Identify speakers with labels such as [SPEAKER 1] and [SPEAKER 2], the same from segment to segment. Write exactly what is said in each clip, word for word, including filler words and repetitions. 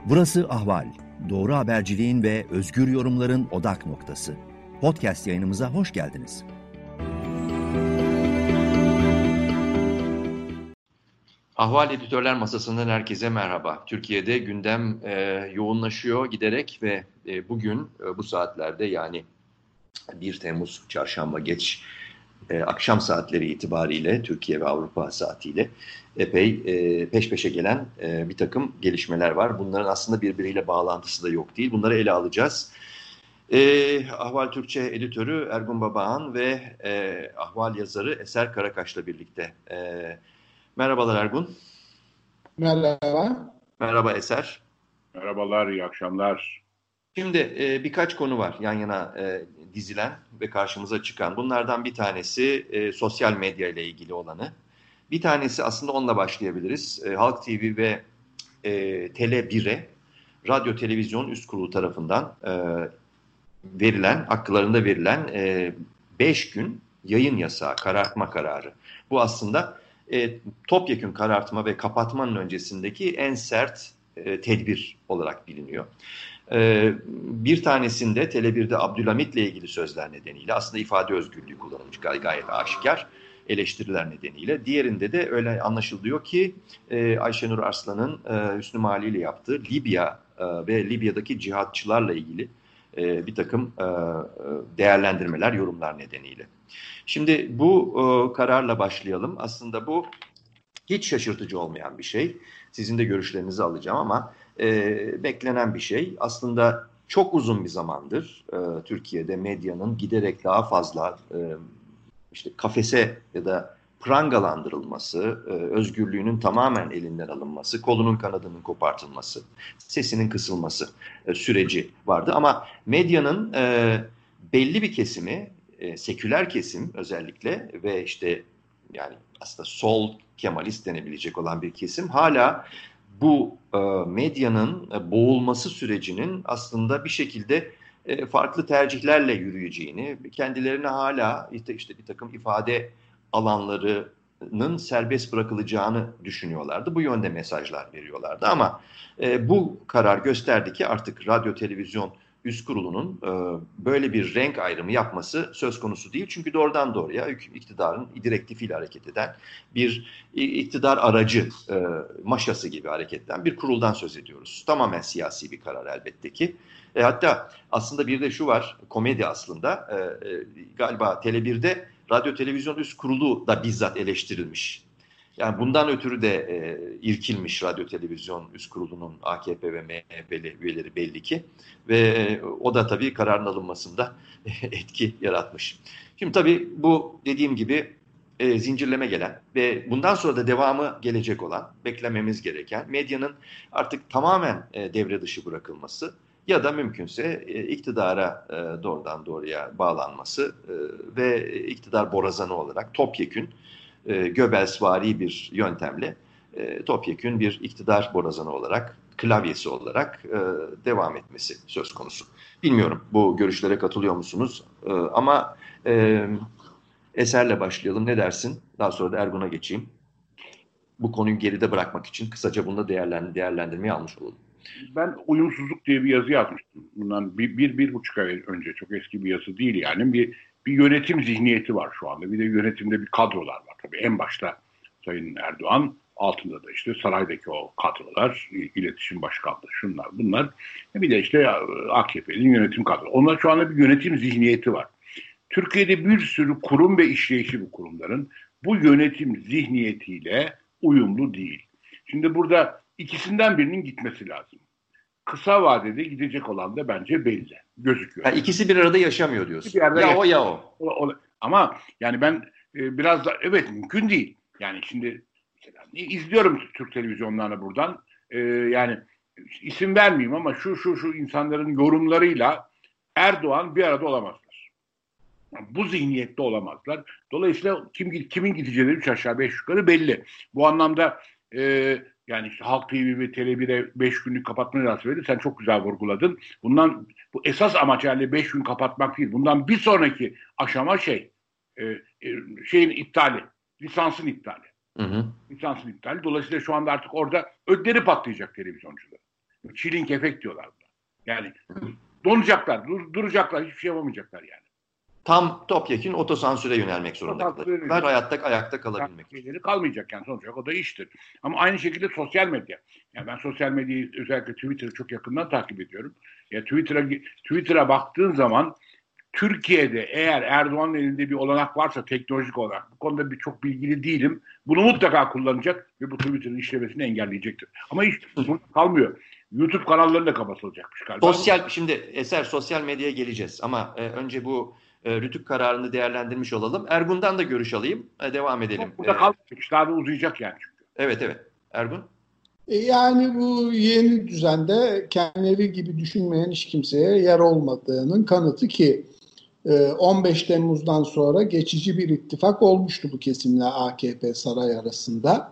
[SPEAKER 1] Burası Ahval. Doğru haberciliğin ve özgür yorumların odak noktası. Podcast yayınımıza hoş geldiniz. Ahval Editörler Masası'ndan herkese merhaba. Türkiye'de gündem e, yoğunlaşıyor giderek ve e, bugün e, bu saatlerde yani bir Temmuz Çarşamba geç e, akşam saatleri itibariyle Türkiye ve Avrupa saatiyle epey e, peş peşe gelen e, bir takım gelişmeler var. Bunların aslında birbiriyle bağlantısı da yok değil. Bunları ele alacağız. E, Ahval Türkçe editörü Ergun Babahan ve e, Ahval yazarı Eser Karakaş'la birlikte. E, merhabalar Ergun.
[SPEAKER 2] Merhaba.
[SPEAKER 1] Merhaba Eser.
[SPEAKER 3] Merhabalar, iyi akşamlar.
[SPEAKER 1] Şimdi e, birkaç konu var yan yana e, dizilen ve karşımıza çıkan. Bunlardan bir tanesi e, sosyal medya ile ilgili olanı. Bir tanesi aslında onunla başlayabiliriz. E, Halk T V ve e, Tele bir'e Radyo Televizyon Üst Kurulu tarafından e, verilen, haklarında verilen beş e, gün yayın yasağı, karartma kararı. Bu aslında e, topyekün karartma ve kapatmanın öncesindeki en sert e, tedbir olarak biliniyor. Ee, bir tanesinde Tele bir'de Abdülhamit'le ilgili sözler nedeniyle aslında ifade özgürlüğü kullanılmış gay gayet aşikar eleştiriler nedeniyle. Diğerinde de öyle anlaşılıyor ki e, Ayşenur Arslan'ın e, Hüsnü Mali ile yaptığı Libya e, ve Libya'daki cihatçılarla ilgili e, bir takım e, değerlendirmeler, yorumlar nedeniyle. Şimdi bu e, kararla başlayalım. Aslında bu hiç şaşırtıcı olmayan bir şey. Sizin de görüşlerinizi alacağım ama e, beklenen bir şey. Aslında çok uzun bir zamandır e, Türkiye'de medyanın giderek daha fazla e, işte kafese ya da prangalandırılması, e, özgürlüğünün tamamen elinden alınması, kolunun kanadının kopartılması, sesinin kısılması e, süreci vardı. Ama medyanın e, belli bir kesimi, e, seküler kesim özellikle ve işte yani aslında sol Kemalist denebilecek olan bir kesim hala bu e, medyanın e, boğulması sürecinin aslında bir şekilde e, farklı tercihlerle yürüyeceğini, kendilerine hala işte, işte bir takım ifade alanlarının serbest bırakılacağını düşünüyorlardı. Bu yönde mesajlar veriyorlardı ama e, bu karar gösterdi ki artık radyo, televizyon Üst Kurulu'nun e, böyle bir renk ayrımı yapması söz konusu değil. Çünkü doğrudan doğruya iktidarın direktifiyle hareket eden bir iktidar aracı e, maşası gibi hareketten bir kuruldan söz ediyoruz. Tamamen siyasi bir karar elbette ki. E, hatta aslında bir de şu var, komedi aslında. E, e, galiba Tele bir'de Radyo Televizyon Üst Kurulu da bizzat eleştirilmiş. Yani bundan ötürü de e, irkilmiş Radyo Televizyon Üst Kurulu'nun A K P ve M H P'li üyeleri belli ki. Ve e, o da tabii kararın alınmasında etki yaratmış. Şimdi tabii bu dediğim gibi e, zincirleme gelen ve bundan sonra da devamı gelecek olan, beklememiz gereken medyanın artık tamamen e, devre dışı bırakılması ya da mümkünse e, iktidara e, doğrudan doğruya bağlanması e, ve iktidar borazanı olarak topyekün E, Göbelsvari bir yöntemle e, topyekün bir iktidar borazanı olarak, klavyesi olarak e, devam etmesi söz konusu. Bilmiyorum bu görüşlere katılıyor musunuz? E, ama e, Eser'le başlayalım. Ne dersin? Daha sonra da Ergun'a geçeyim. Bu konuyu geride bırakmak için kısaca bunu da değerlendir değerlendirmeye almış olalım.
[SPEAKER 3] Ben uyumsuzluk diye bir yazı yazmıştım. Bundan bir, bir, bir buçuk ay önce, çok eski bir yazı değil yani. Bir, bir yönetim zihniyeti var şu anda. Bir de yönetimde bir kadrolar var. Tabii en başta Sayın Erdoğan, altında da işte saraydaki o kadrolar, iletişim başkanlığı, şunlar bunlar. Bir de işte A K P'nin yönetim kadrosu. Onlar şu anda bir yönetim zihniyeti var. Türkiye'de bir sürü kurum ve işleyişi bu kurumların bu yönetim zihniyetiyle uyumlu değil. Şimdi burada ikisinden birinin gitmesi lazım. Kısa vadede gidecek olan da bence belli. Gözüküyor.
[SPEAKER 1] Yani ikisi bir arada yaşamıyor diyorsun. Ya
[SPEAKER 3] yaşamıyor.
[SPEAKER 1] o ya o.
[SPEAKER 3] o, o. Ama yani ben e, biraz da evet mümkün değil. Yani şimdi mesela, izliyorum Türk televizyonlarını buradan. E, yani isim vermeyeyim ama şu şu şu insanların yorumlarıyla Erdoğan bir arada olamazlar. Bu zihniyette olamazlar. Dolayısıyla kim kimin gideceği üç aşağı beş yukarı belli. Bu anlamda e, yani işte Halk T V ve Tele bir'e beş günlük kapatma cezası verildi. Sen çok güzel vurguladın. Bundan bu esas amaç yani beş gün kapatmak değil. Bundan bir sonraki aşama şey e, e, şeyin iptali, lisansın iptali. Hı hı. Lisansın iptali. Dolayısıyla şu anda artık orada ödleri patlayacak televizyoncuların. Chilling efekt diyorlar buna. Yani donacaklar, dur, duracaklar, hiçbir şey yapamayacaklar yani.
[SPEAKER 1] Tam topyekün otosansüre yönelmek zorunda
[SPEAKER 3] Otosansüre
[SPEAKER 1] kalacaklar. Hayatta, ayakta kalabilmek için.
[SPEAKER 3] Şeyleri kalmayacak yani, sonuç olarak o da iştir. Ama aynı şekilde sosyal medya. Yani ben sosyal medyayı, özellikle Twitter'ı çok yakından takip ediyorum. Ya Twitter'a Twitter'a baktığın zaman Türkiye'de eğer Erdoğan'ın elinde bir olanak varsa, teknolojik olarak, bu konuda bir çok bilgili değilim. Bunu mutlaka kullanacak ve bu Twitter'ın işlemesini engelleyecektir. Ama iş burada kalmıyor. YouTube kanalları da kapatılacakmış galiba.
[SPEAKER 1] Sosyal, şimdi Eser, sosyal medyaya geleceğiz ama e, önce bu e, Rütük kararını değerlendirmiş olalım. Ergun'dan da görüş alayım. E, devam edelim.
[SPEAKER 3] Burada
[SPEAKER 1] E,
[SPEAKER 3] kalmayacak. İşte daha da uzayacak yani çünkü.
[SPEAKER 1] evet evet. Ergun?
[SPEAKER 2] E, Yani bu yeni düzende kendileri gibi düşünmeyen hiç kimseye yer olmadığının kanıtı ki on beş Temmuz'dan sonra geçici bir ittifak olmuştu bu kesimle A K P saray arasında.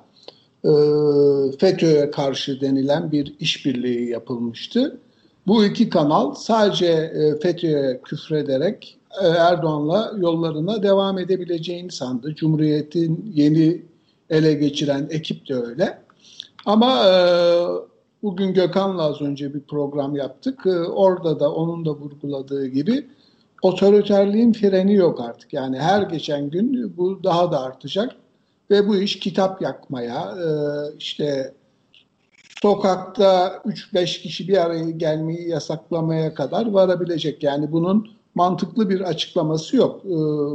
[SPEAKER 2] FETÖ'ye karşı denilen bir işbirliği yapılmıştı. Bu iki kanal sadece FETÖ'ye küfrederek Erdoğan'la yollarına devam edebileceğini sandı. Cumhuriyet'in yeni ele geçiren ekip de öyle. Ama bugün Gökhan'la az önce bir program yaptık. Orada da onun da vurguladığı gibi otoriterliğin freni yok artık. Yani her geçen gün bu daha da artacak ve bu iş kitap yakmaya, işte sokakta üç beş kişi bir araya gelmeyi yasaklamaya kadar varabilecek. Yani bunun mantıklı bir açıklaması yok.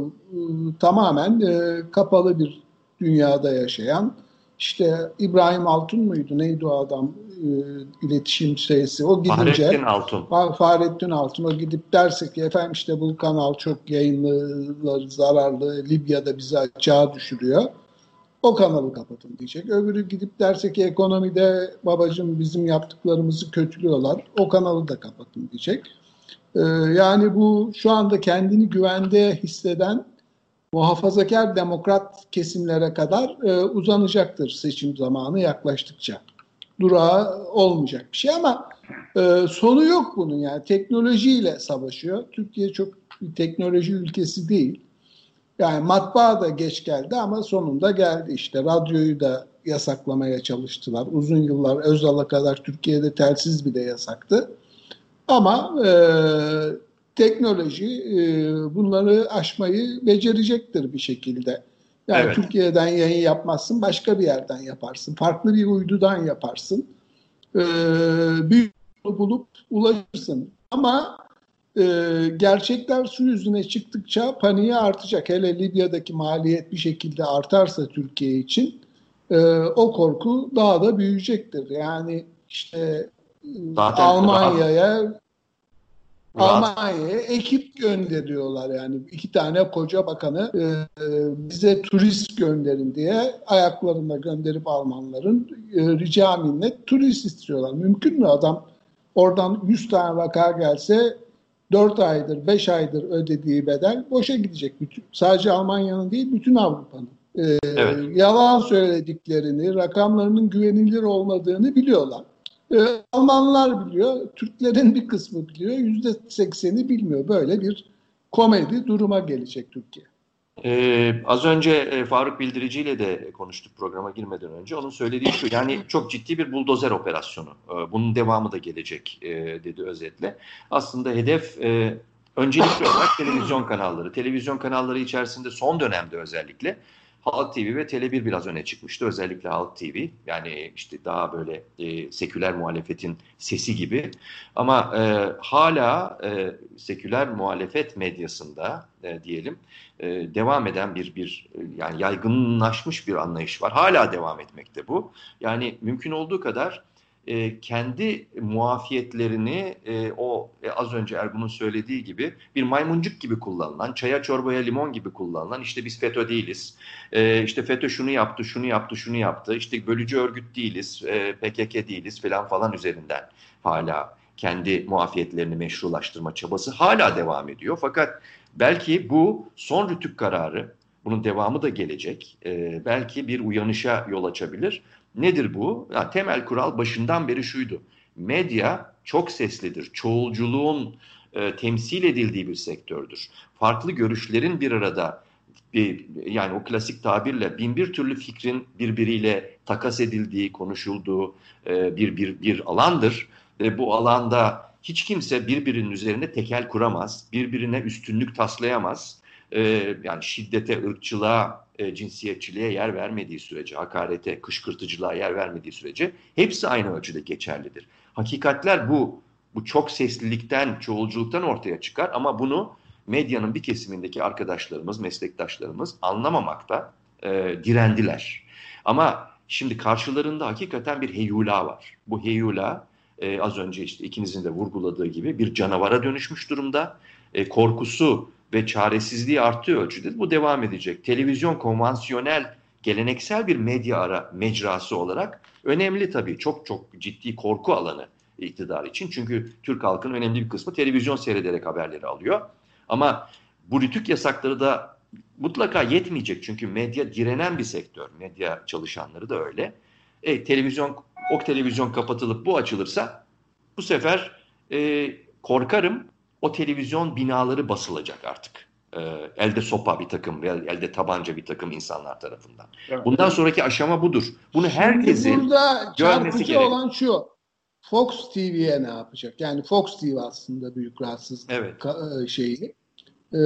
[SPEAKER 2] Tamamen kapalı bir dünyada yaşayan, işte İbrahim Altun muydu? Neydi o adam? E, iletişim şeysi. O gidince
[SPEAKER 1] Fahrettin Altun.
[SPEAKER 2] Fahrettin Altun o gidip derse ki efendim işte bu kanal çok yayınları zararlı, Libya'da bizi açığa düşürüyor. O kanalı kapatın diyecek. Öbürü gidip derse ki ekonomide babacığım bizim yaptıklarımızı kötülüyorlar. O kanalı da kapatın diyecek. Ee, yani bu şu anda kendini güvende hisseden muhafazakar demokrat kesimlere kadar e, uzanacaktır seçim zamanı yaklaştıkça. Durağı olmayacak bir şey ama e, sonu yok bunun yani. Teknolojiyle savaşıyor. Türkiye çok bir teknoloji ülkesi değil. Yani matbaa da geç geldi ama sonunda geldi işte. Radyoyu da yasaklamaya çalıştılar. Uzun yıllar Özal'a kadar Türkiye'de telsiz bile yasaktı. Ama e, teknoloji e, bunları aşmayı becerecektir bir şekilde. Yani evet. Türkiye'den yayın yapmazsın, başka bir yerden yaparsın. Farklı bir uydudan yaparsın. E, bir yolu bulup ulaşırsın. Ama e, gerçekler su yüzüne çıktıkça paniği artacak. Hele Libya'daki maliyet bir şekilde artarsa Türkiye için e, o korku daha da büyüyecektir. Yani işte Zaten Almanya'ya Almanya'ya ekip gönderiyorlar yani iki tane koca bakanı e, bize turist gönderin diye ayaklarına gönderip Almanların e, rica minnet turist istiyorlar. Mümkün mü adam oradan yüz tane vaka gelse dört aydır beş aydır ödediği bedel boşa gidecek. Bütün, sadece Almanya'nın değil bütün Avrupa'nın. E, evet. Yalan söylediklerini, rakamlarının güvenilir olmadığını biliyorlar. Ee, Almanlar biliyor, Türklerin bir kısmı biliyor, yüzde sekseni bilmiyor. Böyle bir komedi duruma gelecek Türkiye.
[SPEAKER 1] Ee, az önce e, Faruk Bildirici ile de konuştuk programa girmeden önce. Onun söylediği şu, yani çok ciddi bir buldozer operasyonu. Ee, bunun devamı da gelecek e, dedi özetle. Aslında hedef e, öncelikli olarak televizyon kanalları. Televizyon kanalları içerisinde son dönemde özellikle Halk T V ve Tele bir biraz öne çıkmıştı. Özellikle Halk T V. Yani işte daha böyle e, seküler muhalefetin sesi gibi. Ama e, hala e, seküler muhalefet medyasında e, diyelim e, devam eden bir bir yani yaygınlaşmış bir anlayış var. Hala devam etmekte bu. Yani mümkün olduğu kadar e, kendi muafiyetlerini e, o e, az önce Ergun'un söylediği gibi bir maymuncuk gibi kullanılan, çaya çorbaya limon gibi kullanılan, işte biz FETÖ değiliz, e, işte FETÖ şunu yaptı, şunu yaptı, şunu yaptı, işte bölücü örgüt değiliz, e, P K K değiliz falan falan üzerinden hala kendi muafiyetlerini meşrulaştırma çabası hala devam ediyor. Fakat belki bu son Rütük kararı, bunun devamı da gelecek, e, belki bir uyanışa yol açabilir. Nedir bu? Ya, temel kural başından beri şuydu. Medya çok seslidir. Çoğulculuğun e, temsil edildiği bir sektördür. Farklı görüşlerin bir arada, bir, yani o klasik tabirle bin bir türlü fikrin birbiriyle takas edildiği, konuşulduğu e, bir, bir, bir alandır. e, bu alanda hiç kimse birbirinin üzerine tekel kuramaz, birbirine üstünlük taslayamaz. E, yani şiddete, ırkçılığa, e, cinsiyetçiliğe yer vermediği sürece, hakarete, kışkırtıcılığa yer vermediği sürece hepsi aynı ölçüde geçerlidir. Hakikatler bu. Bu çok seslilikten, çoğulculuktan ortaya çıkar ama bunu medyanın bir kesimindeki arkadaşlarımız, meslektaşlarımız anlamamakta e, direndiler. Ama şimdi karşılarında hakikaten bir heyula var. Bu heyula e, az önce işte ikinizin de vurguladığı gibi bir canavara dönüşmüş durumda. E, korkusu ve çaresizliği arttığı ölçüde bu devam edecek. Televizyon konvansiyonel, geleneksel bir medya ara mecrası olarak önemli tabii. Çok çok ciddi korku alanı iktidar için. Çünkü Türk halkının önemli bir kısmı televizyon seyrederek haberleri alıyor. Ama bu rütük yasakları da mutlaka yetmeyecek. Çünkü medya direnen bir sektör. Medya çalışanları da öyle. E, televizyon, o televizyon kapatılıp bu açılırsa bu sefer e, korkarım o televizyon binaları basılacak artık. E, elde sopa bir takım, elde tabanca bir takım insanlar tarafından. Evet. Bundan sonraki aşama budur. Bunu herkesin
[SPEAKER 2] Şimdi burada
[SPEAKER 1] görmesi
[SPEAKER 2] çarpıcı
[SPEAKER 1] gerek.
[SPEAKER 2] olan şu. Fox T V'ye ne yapacak? Yani Fox T V aslında büyük rahatsızlık
[SPEAKER 1] evet.
[SPEAKER 2] şeyi. Ee,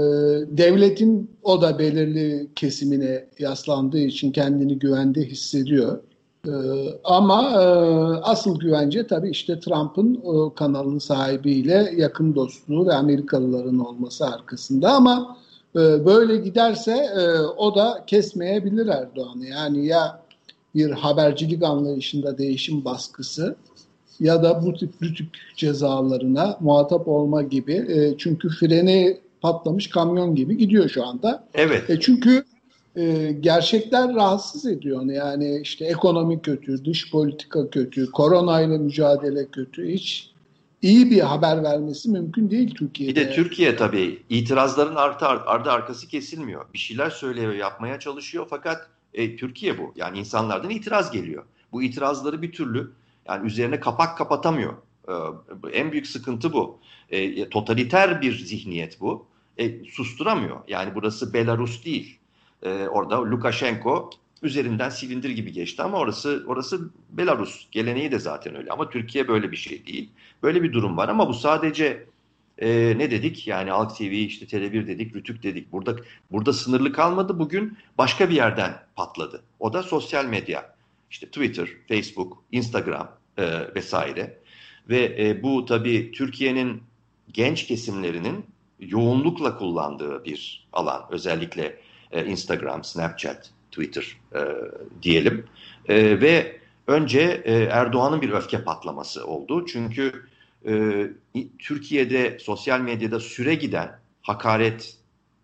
[SPEAKER 2] devletin o da belirli kesimine yaslandığı için kendini güvende hissediyor. Ee, ama e, asıl güvence tabii işte Trump'ın o kanalın sahibiyle yakın dostluğu ve Amerikalıların olması arkasında ama e, böyle giderse e, o da kesmeyebilir Erdoğan'ı. Yani ya bir habercilik anlayışında değişim baskısı ya da bu tip rütük cezalarına muhatap olma gibi. E, çünkü freni patlamış kamyon gibi gidiyor şu anda.
[SPEAKER 1] Evet.
[SPEAKER 2] E, çünkü e, gerçekler rahatsız ediyor onu. Yani işte ekonomi kötü, dış politika kötü, koronayla mücadele kötü. Hiç iyi bir haber vermesi mümkün değil Türkiye'de.
[SPEAKER 1] Bir de Türkiye tabii itirazların ardı, ardı arkası kesilmiyor. Bir şeyler söylüyor, yapmaya çalışıyor fakat e, Türkiye bu. Yani insanlardan itiraz geliyor. Bu itirazları bir türlü yani üzerine kapak kapatamıyor. Ee, en büyük sıkıntı bu. E, totaliter bir zihniyet bu. E, susturamıyor. Yani burası Belarus değil. E, orada Lukashenko üzerinden silindir gibi geçti ama orası orası Belarus. Geleneği de zaten öyle. Ama Türkiye böyle bir şey değil. Böyle bir durum var ama bu sadece e, ne dedik? Yani Halk T V, işte Tele bir dedik, Rütük dedik. Burada burada sınırlı kalmadı. Bugün başka bir yerden patladı. O da sosyal medya. İşte Twitter, Facebook, Instagram e, vesaire. Ve e, bu tabii Türkiye'nin genç kesimlerinin yoğunlukla kullandığı bir alan. Özellikle e, Instagram, Snapchat, Twitter e, diyelim. E, ve önce e, Erdoğan'ın bir öfke patlaması oldu. Çünkü e, Türkiye'de sosyal medyada süre giden hakaret,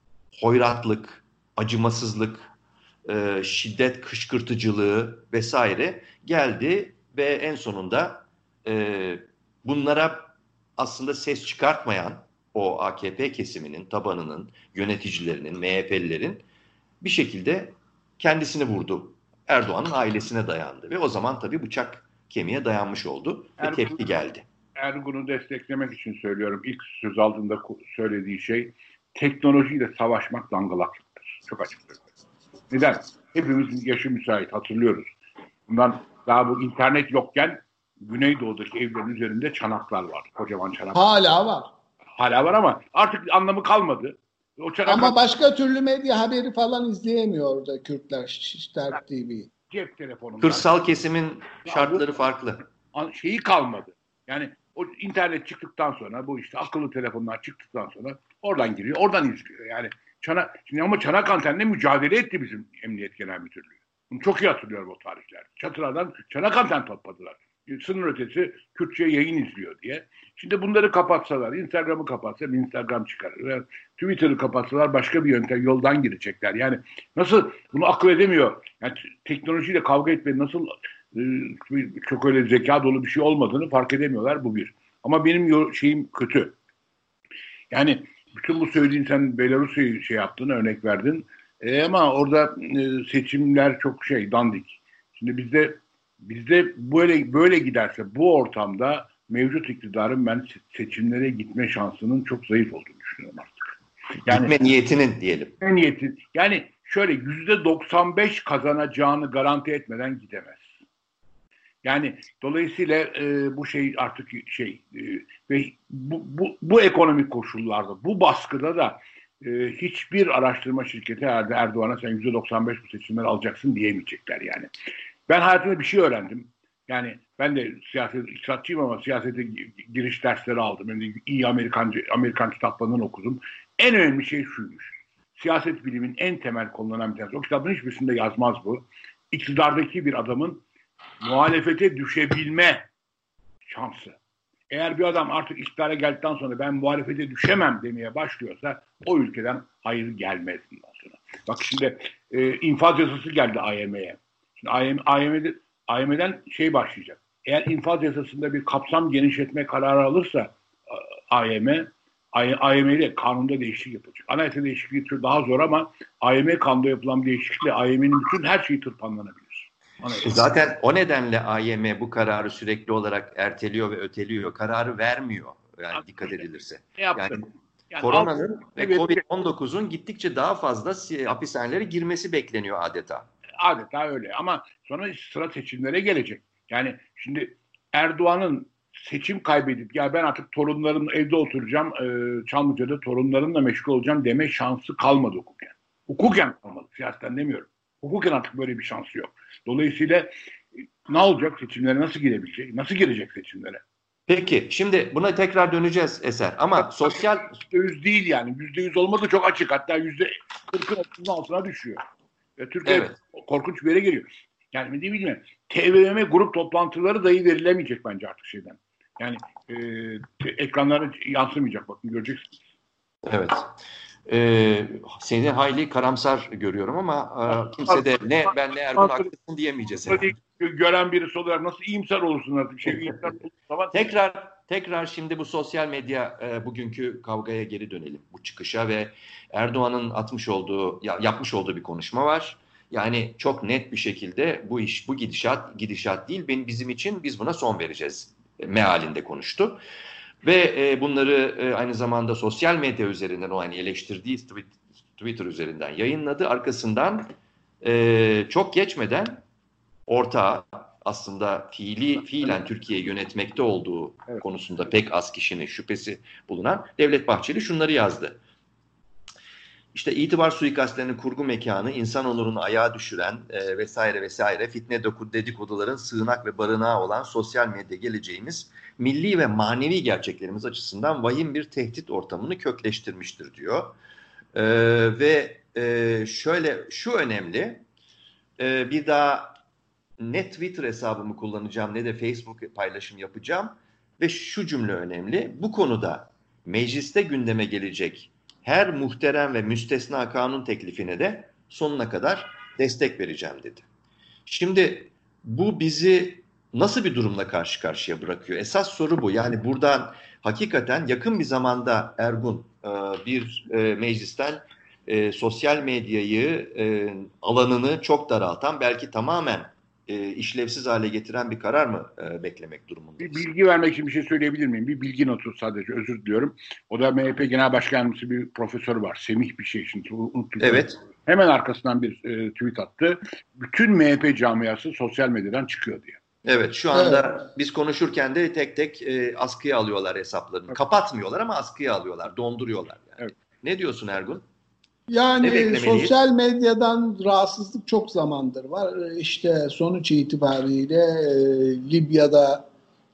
[SPEAKER 1] hoyratlık, acımasızlık, e, şiddet kışkırtıcılığı vesaire geldi ve en sonunda e, bunlara aslında ses çıkartmayan o A K P kesiminin, tabanının, yöneticilerinin, M H P'lilerin bir şekilde kendisini vurdu. Erdoğan'ın ailesine dayandı ve o zaman tabii bıçak kemiğe dayanmış oldu ve
[SPEAKER 3] Ergun,
[SPEAKER 1] tepki geldi.
[SPEAKER 3] Ergun'u desteklemek için söylüyorum. İlk söz altında söylediği şey teknolojiyle savaşmak dangalaklıktır. Çok açık söylüyorum. Neden? Hepimizin yaşı müsait, hatırlıyoruz. Bundan daha bu internet yokken Güneydoğu'daki evlerin üzerinde çanaklar var. Kocaman çanaklar.
[SPEAKER 2] Hala var.
[SPEAKER 3] Hala var ama artık anlamı kalmadı. O çanak...
[SPEAKER 2] Ama başka türlü medya haberi falan izleyemiyor orada Kürtler, Şişler T V.
[SPEAKER 3] Cep telefonundan.
[SPEAKER 1] Kırsal kesimin şartları farklı.
[SPEAKER 3] Şeyi kalmadı. Yani o internet çıktıktan sonra, bu işte akıllı telefonlar çıktıktan sonra oradan giriyor, oradan izliyor. Yani Çanak, şimdi ama Çanak antenle mücadele etti bizim Emniyet Genel Müdürlüğü. Bunu çok iyi hatırlıyorum o tarihler. Çatılardan Çanak anten topladılar. Sınır ötesi Kürtçe yayın izliyor diye. Şimdi bunları kapatsalar, Instagram'ı kapatsa Instagram çıkarır. Twitter'ı kapatsalar başka bir yöntem, yoldan girecekler. Yani nasıl bunu akıl edemiyor. Yani teknolojiyle kavga etmenin nasıl e, çok öyle zeka dolu bir şey olmadığını fark edemiyorlar, bu bir. Ama benim şeyim kötü. Yani bütün bu söylediğin, sen Belarus'u şey yaptın, örnek verdin. E, ama orada e, seçimler çok şey, dandik. Şimdi bizde bizde böyle böyle giderse bu ortamda mevcut iktidarın ben seçimlere gitme şansının çok zayıf olduğunu düşünüyorum artık.
[SPEAKER 1] Yani gitme niyetinin diyelim.
[SPEAKER 3] Gitme niyeti. Yani şöyle yüzde doksan beş kazanacağını garanti etmeden gidemez. Yani dolayısıyla e, bu şey artık şey e, ve bu, bu, bu ekonomik koşullarda, bu baskıda da e, hiçbir araştırma şirketi herhalde Erdoğan'a sen yüzde doksan beş bu seçimleri alacaksın diyemeyecekler yani. Ben hayatımda bir şey öğrendim. Yani ben de siyaset iktisatçıyım ama siyasete giriş dersleri aldım. Ben de iyi Amerikan Amerikan kitaplarından okudum. En önemli şey şuymuş. Siyaset bilimin en temel konularından bir tanesi. O kitabın hiçbirisinde yazmaz bu. İktidardaki bir adamın muhalefete düşebilme şansı. Eğer bir adam artık iktidara geldikten sonra ben muhalefete düşemem demeye başlıyorsa o ülkeden hayır gelmez bundan sonra. Bak şimdi e, infaz yasası geldi I M F'ye. Şimdi I M F'de I M F'den şey başlayacak. Eğer infaz yasasında bir kapsam genişletme kararı alırsa I M F, I M F'de kanunda değişiklik yapacak. Anayasa değişikliği daha zor ama I M F kanunda yapılan değişiklikle I M F'nin bütün her şeyi tırpanlanabilir.
[SPEAKER 1] Anayasa. Zaten o nedenle I M F bu kararı sürekli olarak erteliyor ve öteliyor. Kararı vermiyor yani Aslında, dikkat edilirse. Yani, yani koronanın ve evet, kovid on dokuzun gittikçe daha fazla hapishanelere girmesi bekleniyor adeta.
[SPEAKER 3] Adeta öyle ama sonra sıra seçimlere gelecek. Yani şimdi Erdoğan'ın seçim kaybedip ya ben artık torunlarımla evde oturacağım, e, Çamlıca'da torunlarımla meşgul olacağım deme şansı kalmadı hukuken. Hukuken kalmadı, siyasetten demiyorum. Hukuken artık böyle bir şansı yok. Dolayısıyla e, ne olacak? Seçimlere nasıl girebilecek? Nasıl girecek seçimlere?
[SPEAKER 1] Peki, şimdi buna tekrar döneceğiz Eser ama Hatta sosyal...
[SPEAKER 3] yüzde yüz değil yani. yüzde yüz olmadı çok açık. Hatta yüzde kırkın altına düşüyor. Ve Türkiye evet. korkunç bir yere geliyor. Yani ne bileyim, T V M grup toplantıları dahi verilemeyecek bence artık şeyden. Yani e, ekranlara yansımayacak, bakın göreceksiniz.
[SPEAKER 1] Evet. Ee, seni hayli karamsar görüyorum ama e, kimse de ne ben ne Ergun haklısın diyemeyeceğiz. Yani.
[SPEAKER 3] Gören birisi olarak nasıl iyimser olursun artık? Şey, iyimser olursun.
[SPEAKER 1] tekrar tekrar şimdi bu sosyal medya e, bugünkü kavgaya geri dönelim. Bu çıkışa ve Erdoğan'ın atmış olduğu ya, yapmış olduğu bir konuşma var. Yani çok net bir şekilde bu iş, bu gidişat gidişat değil, benim bizim için biz buna son vereceğiz mealinde konuştu. Ve e, bunları e, aynı zamanda sosyal medya üzerinden, o hani eleştirdiği Twitter üzerinden yayınladı. Arkasından e, çok geçmeden ortağı, aslında fiili fiilen Türkiye'yi yönetmekte olduğu evet. konusunda pek az kişinin şüphesi bulunan Devlet Bahçeli şunları yazdı. İşte itibar suikastlerinin kurgu mekanı, insan onurunu ayağa düşüren e, vesaire vesaire fitne dedikoduların sığınak ve barınağı olan sosyal medya geleceğimiz milli ve manevi gerçeklerimiz açısından vahim bir tehdit ortamını kökleştirmiştir diyor. E, ve e, şöyle şu önemli, e, bir daha ne Twitter hesabımı kullanacağım ne de Facebook paylaşım yapacağım ve şu cümle önemli, bu konuda mecliste gündeme gelecek her muhterem ve müstesna kanun teklifine de sonuna kadar destek vereceğim dedi. Şimdi bu bizi nasıl bir durumla karşı karşıya bırakıyor? Esas soru bu. Yani buradan hakikaten yakın bir zamanda Ergun bir meclisten sosyal medyayı alanını çok daraltan, belki tamamen işlevsiz hale getiren bir karar mı beklemek durumundayız?
[SPEAKER 3] Bir bilgi vermek için bir şey söyleyebilir miyim? Bir bilgi notu sadece, özür diliyorum. O da M H P Genel Başkan Yardımcısı bir profesör var. Semih bir şey şimdi unuttum.
[SPEAKER 1] Evet.
[SPEAKER 3] Hemen arkasından bir e, tweet attı. Bütün M H P camiası sosyal medyadan çıkıyor diye.
[SPEAKER 1] Evet, şu anda evet. biz konuşurken de tek tek e, askıya alıyorlar hesaplarını. Evet. Kapatmıyorlar ama askıya alıyorlar, donduruyorlar. Yani. Evet. Ne diyorsun Ergun?
[SPEAKER 2] Yani sosyal medyadan rahatsızlık çok zamandır var. İşte sonuç itibariyle e, Libya'da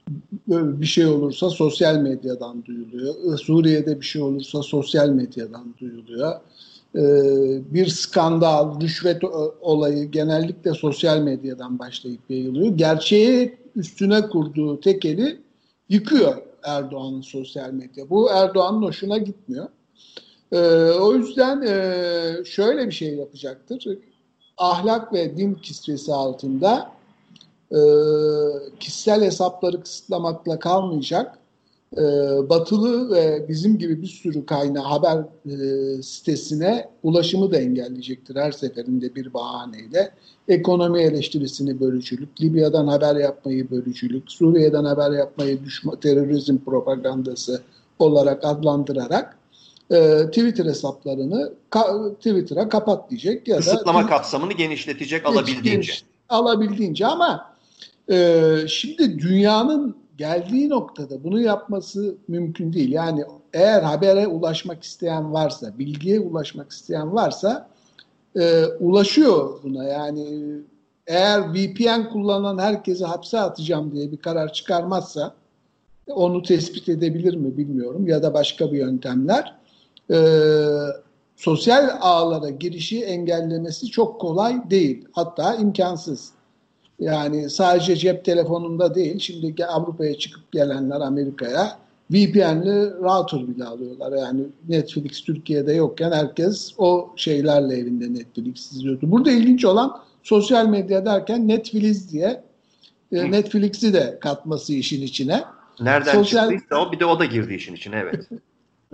[SPEAKER 2] bir şey olursa sosyal medyadan duyuluyor. Suriye'de bir şey olursa sosyal medyadan duyuluyor. E, bir skandal, rüşvet olayı genellikle sosyal medyadan başlayıp yayılıyor. Gerçeği üstüne kurduğu tekeli yıkıyor Erdoğan'ın sosyal medya. Bu Erdoğan'ın hoşuna gitmiyor. Ee, o yüzden e, şöyle bir şey yapacaktır. Ahlak ve din kisvesi altında e, kişisel hesapları kısıtlamakla kalmayacak. E, batılı ve bizim gibi bir sürü kaynağı haber e, sitesine ulaşımı da engelleyecektir her seferinde bir bahaneyle. Ekonomi eleştirisini bölücülük, Libya'dan haber yapmayı bölücülük, Suriye'den haber yapmayı düşman, terörizm propagandası olarak adlandırarak Twitter hesaplarını ka- Twitter'a kapat diyecek ya da
[SPEAKER 1] kısıtlama kapsamını genişletecek alabildiğince. Geniş,
[SPEAKER 2] alabildiğince ama Ee, şimdi dünyanın geldiği noktada bunu yapması mümkün değil. Yani eğer habere ulaşmak isteyen varsa, bilgiye ulaşmak isteyen varsa e, ulaşıyor buna. Yani eğer V P N kullanan herkesi hapse atacağım diye bir karar çıkarmazsa, onu tespit edebilir mi bilmiyorum, ya da başka bir yöntemler. E, sosyal ağlara girişi engellemesi çok kolay değil. Hatta imkansız. Yani sadece cep telefonunda değil, şimdi Avrupa'ya çıkıp gelenler Amerika'ya V P N'li router bile alıyorlar. Yani Netflix Türkiye'de yokken herkes o şeylerle evinde Netflix izliyordu. Burada ilginç olan, sosyal medya derken Netflix diye e, Netflix'i de katması işin içine.
[SPEAKER 1] Nereden
[SPEAKER 2] Sosyal
[SPEAKER 1] çıktıysa o, bir de o da girdi işin içine, evet.
[SPEAKER 2] Ee,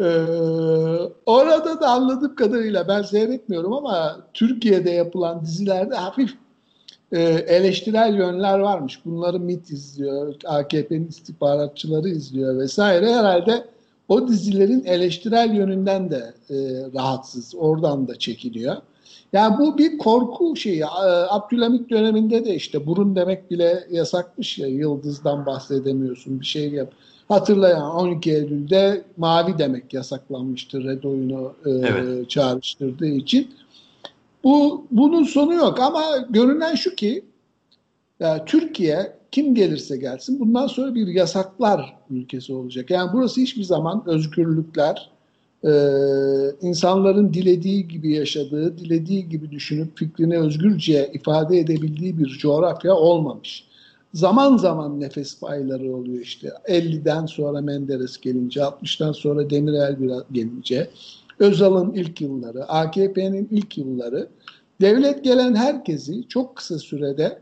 [SPEAKER 2] orada da anladığım kadarıyla, ben seyretmiyorum ama Türkiye'de yapılan dizilerde hafif e, eleştirel yönler varmış. Bunları MİT izliyor, A K P'nin istihbaratçıları izliyor vesaire. Herhalde o dizilerin eleştirel yönünden de e, rahatsız, oradan da çekiliyor. Yani bu bir korku şeyi. E, Abdülhamit döneminde de işte burun demek bile yasakmış ya, yıldızdan bahsedemiyorsun, bir şey yap. Hatırlayan on iki Eylül'de mavi demek yasaklanmıştır, Red oyunu e,
[SPEAKER 1] Evet.
[SPEAKER 2] çağrıştırdığı için. Bu bunun sonu yok ama görünen şu ki, ya, Türkiye kim gelirse gelsin bundan sonra bir yasaklar ülkesi olacak. Yani burası hiçbir zaman özgürlükler, e, insanların dilediği gibi yaşadığı, dilediği gibi düşünüp fikrini özgürce ifade edebildiği bir coğrafya olmamış. Zaman zaman nefes payları oluyor işte. elliden sonra Menderes gelince, altmıştan sonra Demirel biraz gelince, Özal'ın ilk yılları, A K P'nin ilk yılları, devlet gelen herkesi çok kısa sürede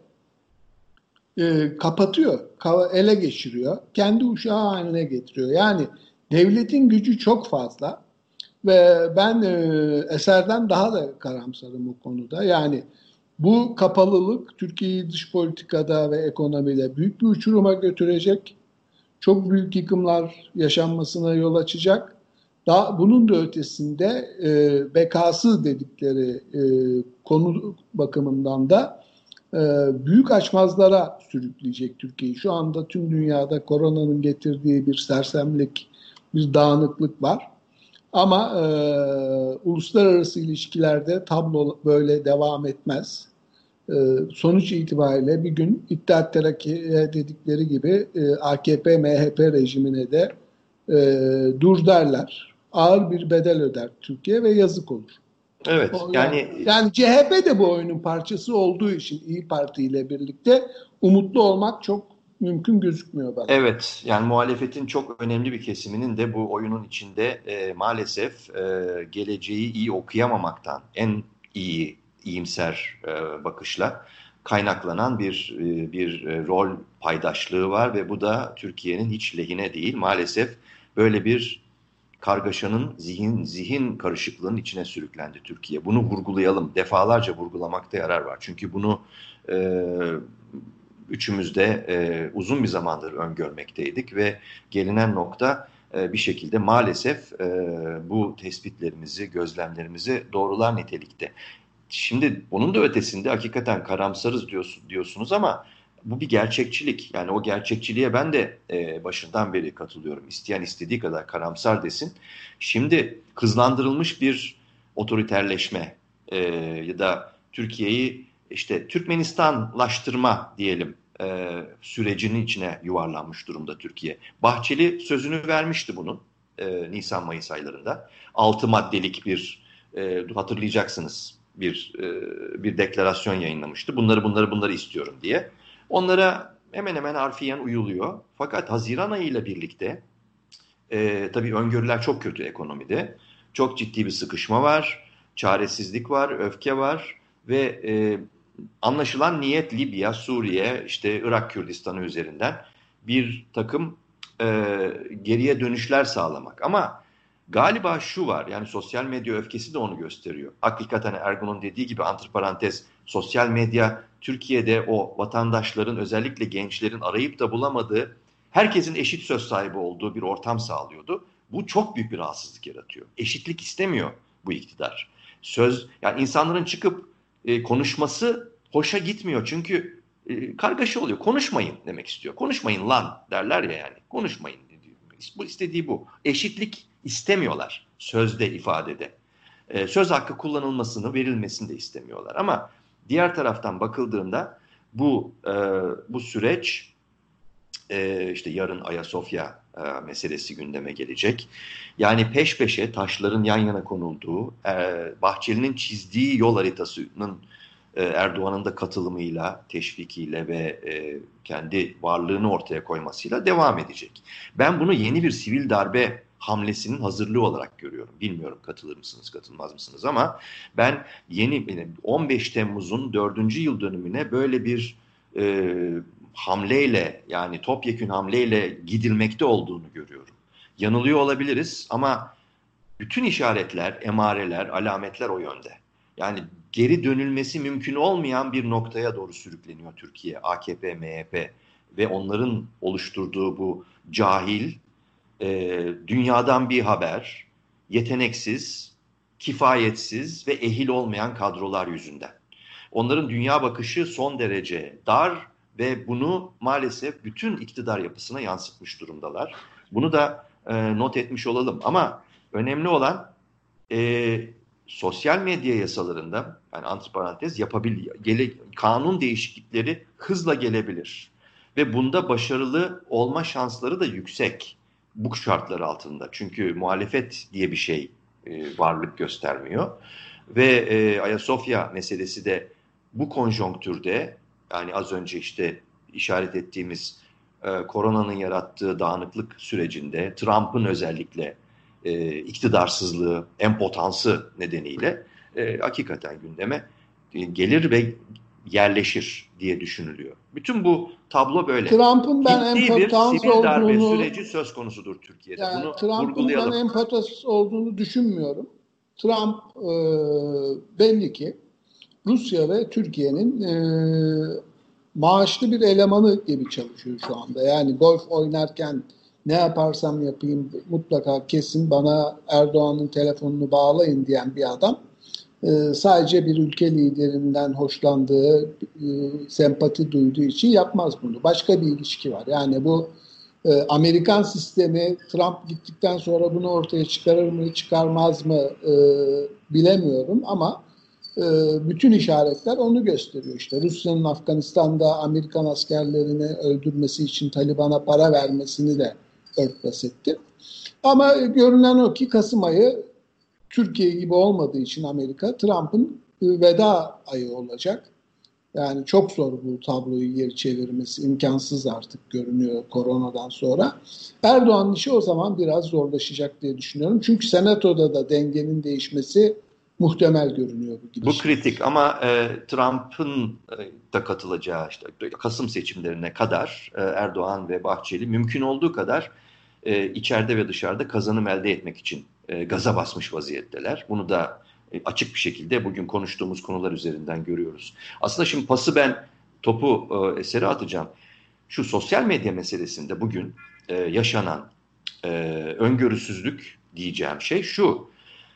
[SPEAKER 2] e, kapatıyor, ele geçiriyor, kendi uşağı haline getiriyor. Yani devletin gücü çok fazla ve ben e, Eser'den daha da karamsarım bu konuda. Yani bu kapalılık Türkiye'yi dış politikada ve ekonomide büyük bir uçuruma götürecek. Çok büyük yıkımlar yaşanmasına yol açacak. Daha bunun da ötesinde e, bekası dedikleri e, konu bakımından da e, büyük açmazlara sürükleyecek Türkiye'yi. Şu anda tüm dünyada koronanın getirdiği bir sersemlik, bir dağınıklık var. Ama e, uluslararası ilişkilerde tablo böyle devam etmez. E, sonuç itibariyle bir gün İttihat Terakki'ye dedikleri gibi e, A K P M H P rejimine de e, dur derler. Ağır bir bedel öder Türkiye ve yazık olur.
[SPEAKER 1] Evet,
[SPEAKER 2] O, yani,
[SPEAKER 1] yani
[SPEAKER 2] yani C H P de bu oyunun parçası olduğu için İyi Parti ile birlikte umutlu olmak çok mümkün gözükmüyor bana.
[SPEAKER 1] evet, yani muhalefetin çok önemli bir kesiminin de bu oyunun içinde e, maalesef e, geleceği iyi okuyamamaktan, en iyi iyimser e, bakışla kaynaklanan bir e, bir e, rol paydaşlığı var ve bu da Türkiye'nin hiç lehine değil. Maalesef böyle bir kargaşanın, zihin zihin karışıklığının içine sürüklendi Türkiye. Bunu vurgulayalım, defalarca vurgulamakta yarar var. Çünkü bunu e, üçümüz de e, uzun bir zamandır öngörmekteydik ve gelinen nokta e, bir şekilde maalesef e, bu tespitlerimizi, gözlemlerimizi doğrular nitelikte. Şimdi bunun da ötesinde hakikaten karamsarız diyorsun, diyorsunuz ama bu bir gerçekçilik. Yani o gerçekçiliğe ben de e, başından beri katılıyorum. İsteyen istediği kadar karamsar desin. Şimdi hızlandırılmış bir otoriterleşme e, ya da Türkiye'yi işte Türkmenistanlaştırma diyelim e, sürecinin içine yuvarlanmış durumda Türkiye. Bahçeli sözünü vermişti bunun e, Nisan-Mayıs aylarında. Altı maddelik bir e, hatırlayacaksınız bir e, bir deklarasyon yayınlamıştı. Bunları bunları bunları istiyorum diye. Onlara hemen hemen harfiyen uyuluyor. Fakat Haziran ayıyla birlikte e, tabii öngörüler çok kötü ekonomide. Çok ciddi bir sıkışma var, çaresizlik var, öfke var ve e, anlaşılan niyet Libya, Suriye, işte Irak Kürdistanı üzerinden bir takım e, geriye dönüşler sağlamak. Ama galiba şu var, yani sosyal medya öfkesi de onu gösteriyor. Hakikaten Ergun'un dediği gibi, antiparantez, sosyal medya Türkiye'de o vatandaşların, özellikle gençlerin arayıp da bulamadığı, herkesin eşit söz sahibi olduğu bir ortam sağlıyordu. Bu çok büyük bir rahatsızlık yaratıyor. Eşitlik istemiyor bu iktidar. Söz, yani insanların çıkıp e, konuşması hoşa gitmiyor. Çünkü e, kargaşa oluyor. Konuşmayın demek istiyor. Konuşmayın lan derler ya yani. Konuşmayın diyor. Bu istediği bu. Eşitlik istemiyorlar sözde, ifadede. E, söz hakkı kullanılmasını, verilmesini de istemiyorlar. Ama diğer taraftan bakıldığında bu e, bu süreç e, işte yarın Ayasofya e, meselesi gündeme gelecek. Yani peş peşe taşların yan yana konulduğu, e, Bahçeli'nin çizdiği yol haritasının e, Erdoğan'ın da katılımıyla, teşvikiyle ve e, kendi varlığını ortaya koymasıyla devam edecek. Ben bunu yeni bir sivil darbe hamlesinin hazırlığı olarak görüyorum. Bilmiyorum katılır mısınız, katılmaz mısınız ama ben yeni on beş Temmuz'un dördüncü yıl dönümüne böyle bir e, hamleyle, yani topyekün hamleyle gidilmekte olduğunu görüyorum. Yanılıyor olabiliriz ama bütün işaretler, emareler, alametler o yönde. Yani geri dönülmesi mümkün olmayan bir noktaya doğru sürükleniyor Türkiye, A K P, M H P ve onların oluşturduğu bu cahil, e, dünyadan bir haber, yeteneksiz, kifayetsiz ve ehil olmayan kadrolar yüzünden. Onların dünya bakışı son derece dar ve bunu maalesef bütün iktidar yapısına yansıtmış durumdalar. Bunu da e, not etmiş olalım. Ama önemli olan e, sosyal medya yasalarında, yani antiparantez yapabil, gele, kanun değişiklikleri hızla gelebilir. Ve bunda başarılı olma şansları da yüksek bu şartlar altında. Çünkü muhalefet diye bir şey e, varlık göstermiyor. Ve e, Ayasofya meselesi de bu konjonktürde, yani az önce işte işaret ettiğimiz e, koronanın yarattığı dağınıklık sürecinde, Trump'ın özellikle e, iktidarsızlığı, empotansı nedeniyle e, hakikaten gündeme e, gelir ve yerleşir diye düşünülüyor. Bütün bu tablo böyle.
[SPEAKER 2] Trump'ın ben
[SPEAKER 1] Ciddi bir
[SPEAKER 2] empotans
[SPEAKER 1] sivil darbe
[SPEAKER 2] olduğunu,
[SPEAKER 1] süreci söz konusudur Türkiye'de.
[SPEAKER 2] yani
[SPEAKER 1] Bunu
[SPEAKER 2] Trump'ın ben
[SPEAKER 1] vurgulayalım.
[SPEAKER 2] empotans olduğunu düşünmüyorum. Trump e, belli ki Rusya ve Türkiye'nin e, maaşlı bir elemanı gibi çalışıyor şu anda. Yani golf oynarken ne yaparsam yapayım mutlaka kesin bana Erdoğan'ın telefonunu bağlayın diyen bir adam. Ee, sadece bir ülke liderinden hoşlandığı, e, sempati duyduğu için yapmaz bunu. Başka bir ilişki var. Yani bu e, Amerikan sistemi Trump gittikten sonra bunu ortaya çıkarır mı, çıkarmaz mı e, bilemiyorum ama e, bütün işaretler onu gösteriyor. İşte Rusya'nın Afganistan'da Amerikan askerlerini öldürmesi için Taliban'a para vermesini de örtbas etti. Ama görünen o ki Kasım ayı Türkiye gibi olmadığı için Amerika, Trump'ın veda ayı olacak. Yani çok zor bu tabloyu geri çevirmesi, imkansız artık görünüyor koronadan sonra. Erdoğan'ın işi o zaman biraz zorlaşacak diye düşünüyorum. Çünkü Senato'da da dengenin değişmesi muhtemel görünüyor bu gidişle.
[SPEAKER 1] Bu kritik ama e, Trump'ın e, da katılacağı işte Kasım seçimlerine kadar e, Erdoğan ve Bahçeli mümkün olduğu kadar e, içeride ve dışarıda kazanım elde etmek için e, gaza basmış vaziyetteler. Bunu da e, açık bir şekilde bugün konuştuğumuz konular üzerinden görüyoruz. Aslında şimdi pası ben topu e, Eser'e atacağım. Şu sosyal medya meselesinde bugün e, yaşanan e, öngörüsüzlük diyeceğim şey şu.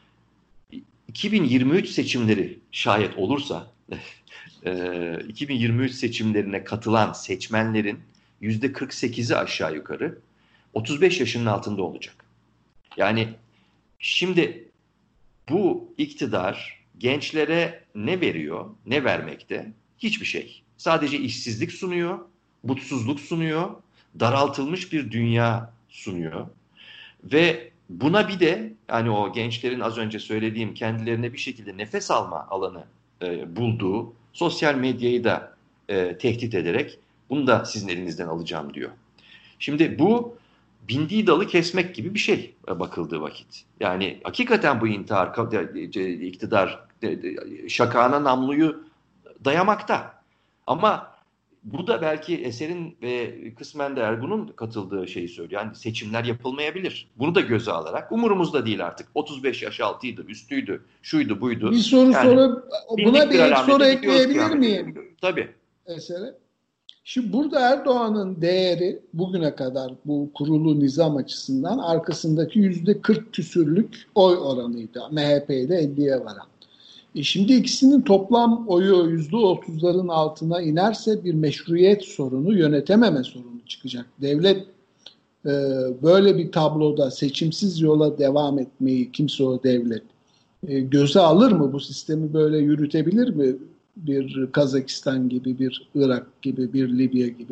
[SPEAKER 1] iki bin yirmi üç seçimleri şayet olursa iki bin yirmi üç seçimlerine katılan seçmenlerin yüzde kırk sekizi aşağı yukarı otuz beş yaşının altında olacak. Yani şimdi bu iktidar gençlere ne veriyor, ne vermekte? Hiçbir şey. Sadece işsizlik sunuyor, mutsuzluk sunuyor, daraltılmış bir dünya sunuyor ve buna bir de yani o gençlerin az önce söylediğim kendilerine bir şekilde nefes alma alanı e, bulduğu sosyal medyayı da e, tehdit ederek bunu da sizin elinizden alacağım diyor. Şimdi bu bindiği dalı kesmek gibi bir şey bakıldığı vakit. Yani hakikaten bu intihar, iktidar şakağına namluyu dayamakta. Ama bu da belki Eser'in ve kısmen de Ergun'un katıldığı şeyi söylüyor. Yani seçimler yapılmayabilir. Bunu da göze alarak umurumuzda değil artık. otuz beş yaş altıydı, üstüydü, şuydu, buydu.
[SPEAKER 2] Bir soru
[SPEAKER 1] yani,
[SPEAKER 2] soru, buna bir ek soru ekleyebilir miyim?
[SPEAKER 1] Tabii.
[SPEAKER 2] Eser'e. Şimdi burada Erdoğan'ın değeri bugüne kadar bu kurulu nizam açısından arkasındaki yüzde kırk küsürlük oy oranıydı. M H P'de elliye varan. E şimdi ikisinin toplam oyu yüzde otuzların altına inerse bir meşruiyet sorunu, yönetememe sorunu çıkacak. Devlet e, böyle bir tabloda seçimsiz yola devam etmeyi, kimse o devlet e, göze alır mı? Bu sistemi böyle yürütebilir mi? Bir Kazakistan gibi, bir Irak gibi, bir Libya gibi.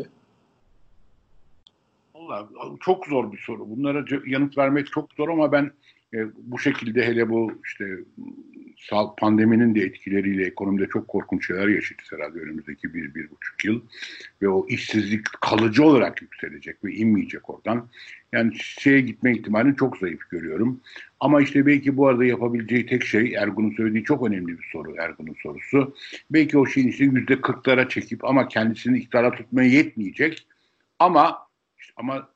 [SPEAKER 3] Vallahi çok zor bir soru. Bunlara yanıt vermek çok zor ama ben e, bu şekilde, hele bu işte pandeminin de etkileriyle ekonomide çok korkunç şeyler yaşayacağız herhalde önümüzdeki bir, bir buçuk yıl. Ve o işsizlik kalıcı olarak yükselecek ve inmeyecek oradan. Yani şeye gitme ihtimalini çok zayıf görüyorum. Ama işte belki bu arada yapabileceği tek şey, Ergun'un söylediği çok önemli bir soru, Ergun'un sorusu. Belki o şeyin işte yüzde kırklara çekip ama kendisini iktidara tutmaya yetmeyecek. Ama işte, ama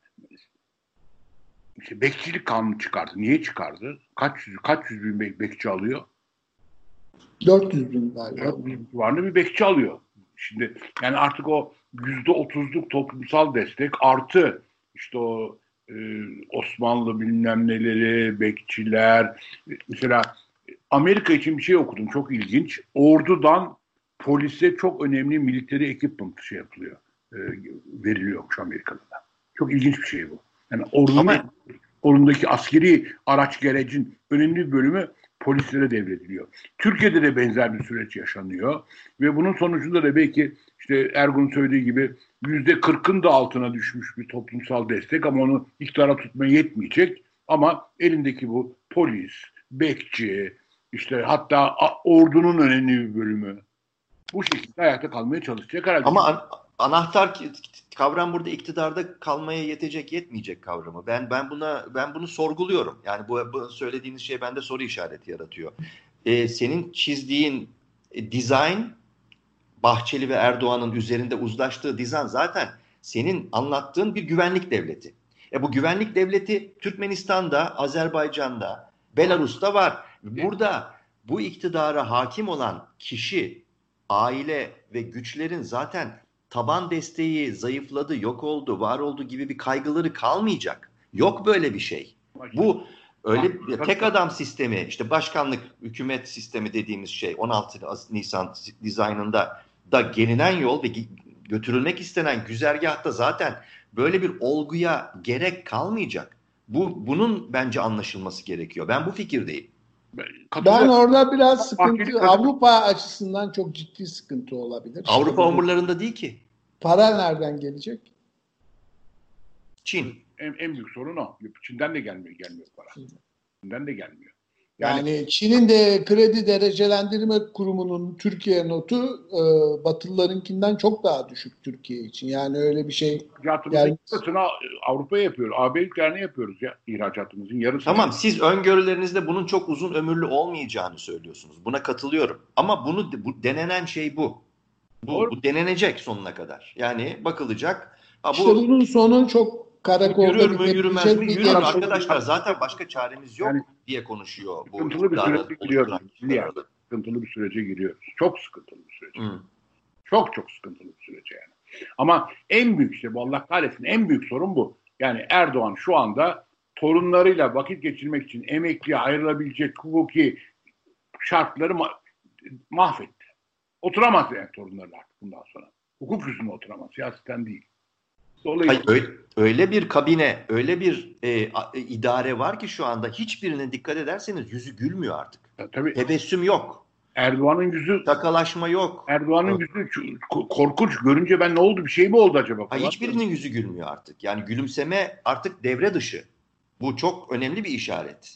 [SPEAKER 3] işte bekçilik kanunu çıkardı. Niye çıkardı? Kaç yüz, kaç yüz bin bek- bekçi alıyor?
[SPEAKER 2] dört yüz bin galiba.
[SPEAKER 3] Varlı bir bekçi alıyor. Şimdi yani artık o yüzde otuzluk toplumsal destek artı işte o e, Osmanlı bilmem neleri, bekçiler. Mesela Amerika için bir şey okudum, çok ilginç. Ordudan polise çok önemli military equipment şey yapılıyor. E, veriliyormuş Amerika'da. Çok ilginç bir şey bu. Yani ordunun, Ama... ordundaki askeri araç gerecin önemli bir bölümü polislere devrediliyor. Türkiye'de de benzer bir süreç yaşanıyor ve bunun sonucunda da belki işte Ergun söylediği gibi yüzde kırkın da altına düşmüş bir toplumsal destek ama onu iktidara tutmaya yetmeyecek. Ama elindeki bu polis, bekçi, işte hatta ordunun önemli bir bölümü bu şekilde ayakta kalmaya çalışacak herhalde.
[SPEAKER 1] Ama an- anahtar kavram burada iktidarda kalmaya yetecek, yetmeyecek kavramı. Ben ben buna ben bunu sorguluyorum. Yani bu, bu söylediğiniz şey bende soru işareti yaratıyor. Ee, senin çizdiğin e, dizayn, Bahçeli ve Erdoğan'ın üzerinde uzlaştığı dizayn zaten senin anlattığın bir güvenlik devleti. E bu güvenlik devleti Türkmenistan'da, Azerbaycan'da, Belarus'ta var. Burada bu iktidara hakim olan kişi, aile ve güçlerin zaten taban desteği zayıfladı, yok oldu, var oldu gibi bir kaygıları kalmayacak. Yok böyle bir şey. Bu öyle tek adam sistemi, işte başkanlık, hükümet sistemi dediğimiz şey on altı Nisan dizaynında da gelinen yol ve götürülmek istenen güzergahta zaten böyle bir olguya gerek kalmayacak. Bu bunun bence anlaşılması gerekiyor. Ben bu fikirdeyim.
[SPEAKER 2] Ben orada biraz sıkıntı, Avrupa açısından çok ciddi sıkıntı olabilir.
[SPEAKER 1] Avrupa umurlarında değil ki.
[SPEAKER 2] Para nereden gelecek?
[SPEAKER 3] Çin. En, en büyük sorun o. Çin'den de gelmiyor, gelmiyor para. Çin'den de gelmiyor.
[SPEAKER 2] Yani, yani Çin'in de kredi derecelendirme kurumunun Türkiye notu e, Batılılarınkinden çok daha düşük Türkiye için. Yani öyle bir şey.
[SPEAKER 3] İhracatımızın yarısını Avrupa'ya yapıyoruz. A B ülkelerine yapıyoruz ya ihracatımızın yarısını.
[SPEAKER 1] Tamam, siz öngörülerinizde bunun çok uzun ömürlü olmayacağını söylüyorsunuz. Buna katılıyorum. Ama bunu bu, denenen şey bu. Bu, bu denenecek sonuna kadar. Yani bakılacak.
[SPEAKER 2] Ha, bu, işte bunun sonu çok karakolda
[SPEAKER 1] yürür mü yürümez mi? Yürür arkadaşlar. Zaten başka çaremiz yok yani, diye konuşuyor. Bu
[SPEAKER 3] sıkıntılı bir sürece giriyoruz. Yani. Sıkıntılı bir sürece giriyoruz. Çok sıkıntılı bir sürece. Hmm. Çok çok sıkıntılı bir sürece yani. Ama en büyük işte bu, Allah kahretsin, en büyük sorun bu. Yani Erdoğan şu anda torunlarıyla vakit geçirmek için emekliye ayrılabilecek hukuki şartları ma- mahvetti. Oturamaz yani torunlarla artık bundan sonra. Hukuk yüzüne oturamaz. Siyaseten değil.
[SPEAKER 1] Hayır, öyle, öyle bir kabine, öyle bir e, a, e, idare var ki şu anda hiçbirine dikkat ederseniz yüzü gülmüyor artık.
[SPEAKER 3] Ya, tabii.
[SPEAKER 1] Tebessüm yok.
[SPEAKER 3] Erdoğan'ın yüzü...
[SPEAKER 1] Şakalaşma yok.
[SPEAKER 3] Erdoğan'ın yüzü korkunç. Görünce ben ne oldu, bir şey mi oldu acaba?
[SPEAKER 1] Hayır, hiçbirinin yüzü gülmüyor artık. Yani gülümseme artık devre dışı. Bu çok önemli bir işaret.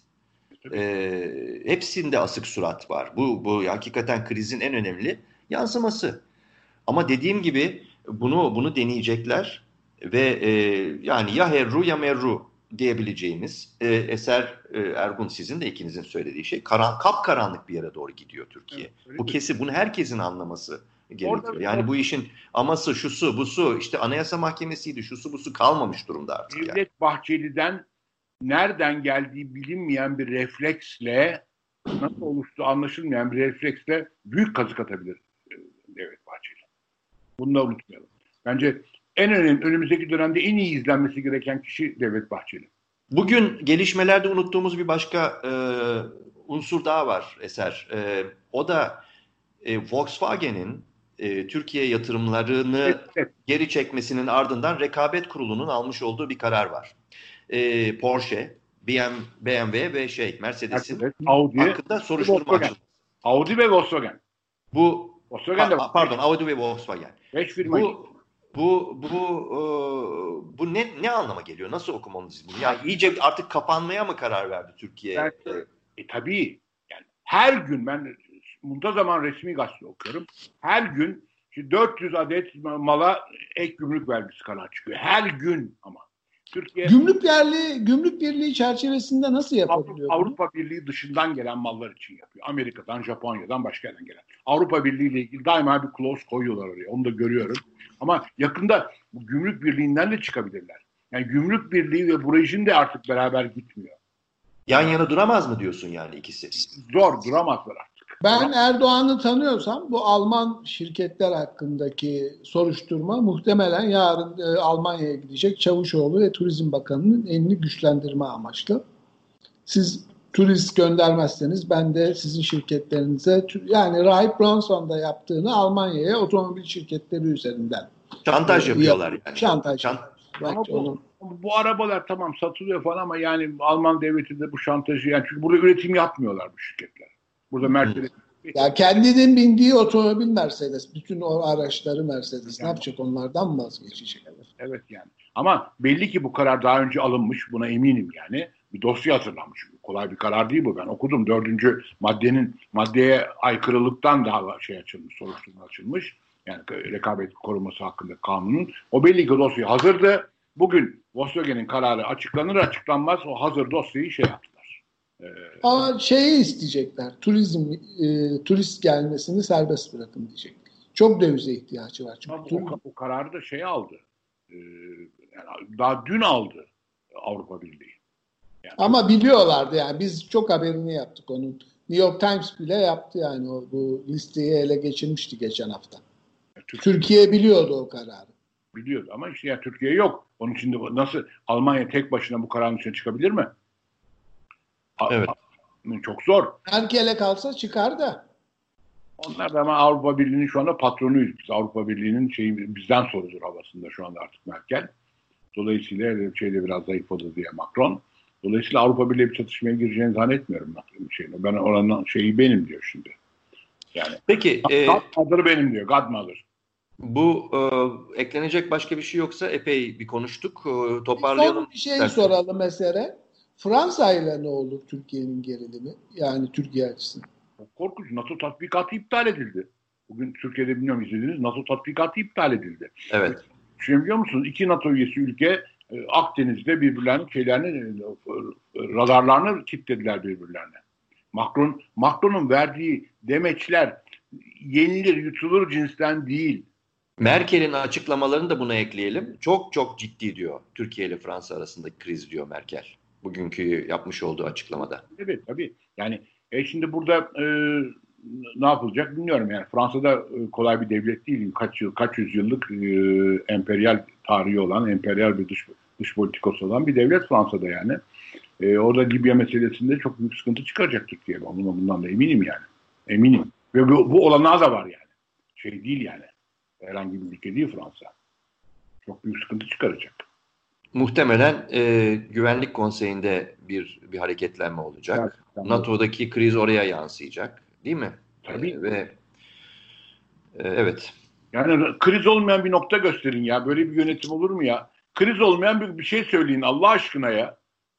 [SPEAKER 1] Ee, hepsinde asık surat var. Bu, bu hakikaten krizin en önemli yansıması. Ama dediğim gibi bunu bunu deneyecekler ve e, yani ya herru ya merru diyebileceğimiz e, eser e, Ergun, sizin de ikinizin söylediği şey, karan, kapkaranlık bir yere doğru gidiyor Türkiye. Evet, bu kesin, bunu herkesin anlaması gerekiyor. Orada, yani orada, bu işin aması, şusu, busu, işte Anayasa Mahkemesi'ydi, şusu, busu kalmamış durumda artık.
[SPEAKER 3] Devlet
[SPEAKER 1] yani.
[SPEAKER 3] Bahçeli'den nereden geldiği bilinmeyen bir refleksle, nasıl oluştuğu anlaşılmayan bir refleksle büyük kazık atabilir Devlet Bahçeli. Bunu da unutmayalım. Bence en önemli, önümüzdeki dönemde en iyi izlenmesi gereken kişi Devlet Bahçeli.
[SPEAKER 1] Bugün gelişmelerde unuttuğumuz bir başka e, unsur daha var Eser. E, o da e, Volkswagen'in e, Türkiye yatırımlarını
[SPEAKER 3] Evet, evet.
[SPEAKER 1] geri çekmesinin ardından Rekabet Kurulu'nun almış olduğu bir karar var. E, Porsche, B M W ve şey Mercedes'in
[SPEAKER 3] Mercedes, Audi,
[SPEAKER 1] hakkında soruşturma
[SPEAKER 3] Volkswagen.
[SPEAKER 1] açıldı.
[SPEAKER 3] Audi ve Volkswagen.
[SPEAKER 1] Bu
[SPEAKER 3] Volkswagen de
[SPEAKER 1] pa- pardon Audi ve Volkswagen.
[SPEAKER 3] beş firma.
[SPEAKER 1] Bu bu bu e, bu ne ne anlama geliyor? Nasıl okumamız bunu? Yani iyice artık kapanmaya mı karar verdi Türkiye?
[SPEAKER 3] Yani, e, tabii yani her gün ben muntazaman resmi gazete okuyorum. Her gün işte dört yüz adet mala ek gümrük vergisi kararı çıkıyor. Her gün ama. Türkiye
[SPEAKER 2] Gümrük yerli, gümrük birliği çerçevesinde nasıl yapabiliyor bunu?
[SPEAKER 3] Avrupa Birliği dışından gelen mallar için yapıyor. Amerika'dan, Japonya'dan, başka yerden gelen. Avrupa Birliği ile ilgili daima bir clause koyuyorlar oraya. Onu da görüyorum. Ama yakında bu gümrük birliğinden de çıkabilirler. Yani gümrük birliği ve bu rejim de artık beraber gitmiyor.
[SPEAKER 1] Yan yana duramaz mı diyorsun yani ikisi?
[SPEAKER 3] Zor, duramazlar artık.
[SPEAKER 2] Ben Erdoğan'ı tanıyorsam bu Alman şirketler hakkındaki soruşturma muhtemelen yarın e, Almanya'ya gidecek Çavuşoğlu ve Turizm Bakanı'nın elini güçlendirme amaçlı. Siz turist göndermezseniz ben de sizin şirketlerinize, yani Rahip Bronson'da yaptığını Almanya'ya otomobil şirketleri üzerinden
[SPEAKER 1] Şantaj
[SPEAKER 2] e,
[SPEAKER 1] yapıyorlar
[SPEAKER 2] yap-
[SPEAKER 1] yani.
[SPEAKER 2] Şantaj.
[SPEAKER 1] Şant-
[SPEAKER 3] Ama bu,
[SPEAKER 2] onun...
[SPEAKER 3] bu arabalar tamam satılıyor falan ama yani Alman devleti de bu şantajı, yani çünkü burada üretim yapmıyorlar bu şirketler. Burada Mercedes.
[SPEAKER 2] Ya kendinin bindiği otomobil Mercedes. Bütün o araçları Mercedes.
[SPEAKER 3] Yani.
[SPEAKER 2] Ne yapacak, onlardan mı vazgeçecek?
[SPEAKER 3] Evet yani. Ama belli ki bu karar daha önce alınmış. Buna eminim yani. Bir dosya hazırlanmış. Kolay bir karar değil bu. Ben okudum. Dördüncü maddenin maddeye aykırılıktan daha şey açılmış, soruşturma açılmış. Yani rekabet koruması hakkında kanunun. O belli ki dosya hazırdı. Bugün Volkswagen'in kararı açıklanır açıklanmaz o hazır dosyayı şey yaptılar. Ee,
[SPEAKER 2] Ama şeyi isteyecekler. Turizm, e, turist gelmesini serbest bırakın diyecekler. Çok dövize ihtiyacı var. Çünkü
[SPEAKER 3] o, o kararı da şey aldı. Ee, yani daha dün aldı Avrupa Birliği. Yani,
[SPEAKER 2] ama biliyorlardı yani. Biz çok haberini yaptık onun. New York Times bile yaptı yani. O, bu listeyi ele geçirmişti geçen hafta. Türkiye, Türkiye biliyordu o kararı.
[SPEAKER 3] Biliyordu ama işte ya Türkiye yok. Onun için de nasıl Almanya tek başına bu kararın içine çıkabilir mi?
[SPEAKER 1] Evet.
[SPEAKER 3] Çok zor.
[SPEAKER 2] Merkel'e kalsa çıkar da.
[SPEAKER 3] Onlar da ama Avrupa Birliği'nin şu anda patronuyuz. Biz Avrupa Birliği'nin şeyi bizden sorulur havasında şu anda artık Merkel. Dolayısıyla şeyde biraz zayıfladı diye Macron. Dolayısıyla Avrupa Birliği bir çatışmaya gireceğini zannetmiyorum. Şeyini. Ben oranın şeyi benim diyor şimdi. Yani.
[SPEAKER 1] Peki. E,
[SPEAKER 3] Godmother benim diyor. Godmother.
[SPEAKER 1] Bu e, eklenecek başka bir şey yoksa epey bir konuştuk. E, toparlayalım.
[SPEAKER 2] Son bir şey soralım mesela. Fransa ile ne olur Türkiye'nin gerilimi? Yani Türkiye açısından.
[SPEAKER 3] Çok korkunç. NATO tatbikatı iptal edildi. Bugün Türkiye'de bilmiyorum izlediniz. NATO tatbikatı iptal edildi.
[SPEAKER 1] Evet.
[SPEAKER 3] Düşünebiliyor musunuz? İki NATO üyesi ülke Akdeniz'de birbirlerinin şeylerini, radarlarını kilitlediler birbirlerine. Macron, Macron'un verdiği demeçler yenilir, yutulur cinsten değil.
[SPEAKER 1] Merkel'in açıklamalarını da buna ekleyelim. Çok çok ciddi diyor. Türkiye ile Fransa arasındaki kriz diyor Merkel. Bugünkü yapmış olduğu açıklamada.
[SPEAKER 3] Evet tabii. Yani e şimdi burada e, ne yapılacak bilmiyorum. Yani Fransa'da e, kolay bir devlet değil. Kaç yıl, kaç yüzyıllık e, emperyal tarihi olan, emperyal bir dış, dış politikası olan bir devlet Fransa'da yani. E, orada Libya meselesinde çok büyük sıkıntı çıkaracak Türkiye. Bundan, bundan da eminim yani. Eminim. Ve bu, bu olanağı da var yani. Şey değil yani. Herhangi bir ülke değil Fransa. Çok büyük sıkıntı çıkaracak.
[SPEAKER 1] Muhtemelen e, Güvenlik Konseyi'nde bir bir hareketlenme olacak. Evet, tamam. NATO'daki kriz oraya yansıyacak, değil mi?
[SPEAKER 3] Tabii.
[SPEAKER 1] E, ve e, evet.
[SPEAKER 3] Yani kriz olmayan bir nokta gösterin ya. Böyle bir yönetim olur mu ya? Kriz olmayan bir, bir şey söyleyin Allah aşkına ya.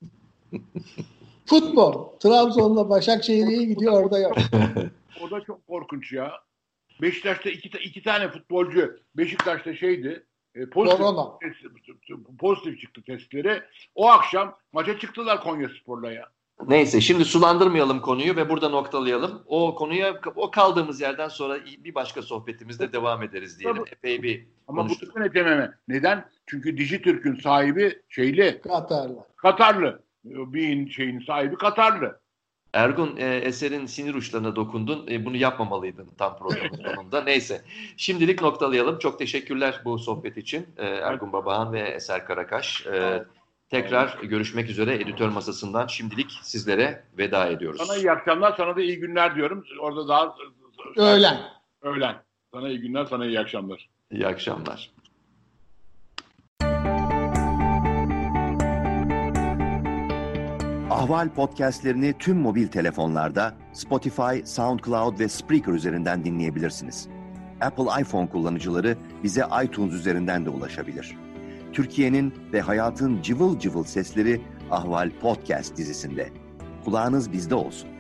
[SPEAKER 2] Futbol. Trabzon'la Başakşehir'e gidiyor, orada yok.
[SPEAKER 3] O da çok korkunç ya. Beşiktaş'ta iki, iki tane futbolcu Beşiktaş'ta şeydi. E, pozitif, test, pozitif çıktı testleri. O akşam maça çıktılar Konyaspor'la ya.
[SPEAKER 1] Neyse şimdi sulandırmayalım konuyu ve burada noktalayalım. O konuya o kaldığımız yerden sonra bir başka sohbetimizde devam ederiz diyelim. Tabii. Epey bir
[SPEAKER 3] ama
[SPEAKER 1] konuştuk.
[SPEAKER 3] Ama bu yönetememe. Neden? Çünkü Dijitürk'ün sahibi şeyli.
[SPEAKER 2] Katarlı.
[SPEAKER 3] Katarlı. Bir şeyin sahibi Katarlı.
[SPEAKER 1] Ergun, e, Eser'in sinir uçlarına dokundun. E, bunu yapmamalıydın tam programın sonunda. Neyse. Şimdilik noktalayalım. Çok teşekkürler bu sohbet için. E, Ergun Babahan ve Eser Karakaş. E, Tekrar görüşmek üzere editör masasından şimdilik sizlere veda ediyoruz.
[SPEAKER 3] Sana iyi akşamlar, sana da iyi günler diyorum. Orada daha...
[SPEAKER 2] Öğlen.
[SPEAKER 3] Öğlen. Sana iyi günler, sana iyi akşamlar.
[SPEAKER 1] İyi akşamlar.
[SPEAKER 4] Ahval podcastlerini tüm mobil telefonlarda Spotify, SoundCloud ve Spreaker üzerinden dinleyebilirsiniz. Apple iPhone kullanıcıları bize iTunes üzerinden de ulaşabilir. Türkiye'nin ve hayatın cıvıl cıvıl sesleri Ahval Podcast dizisinde. Kulağınız bizde olsun.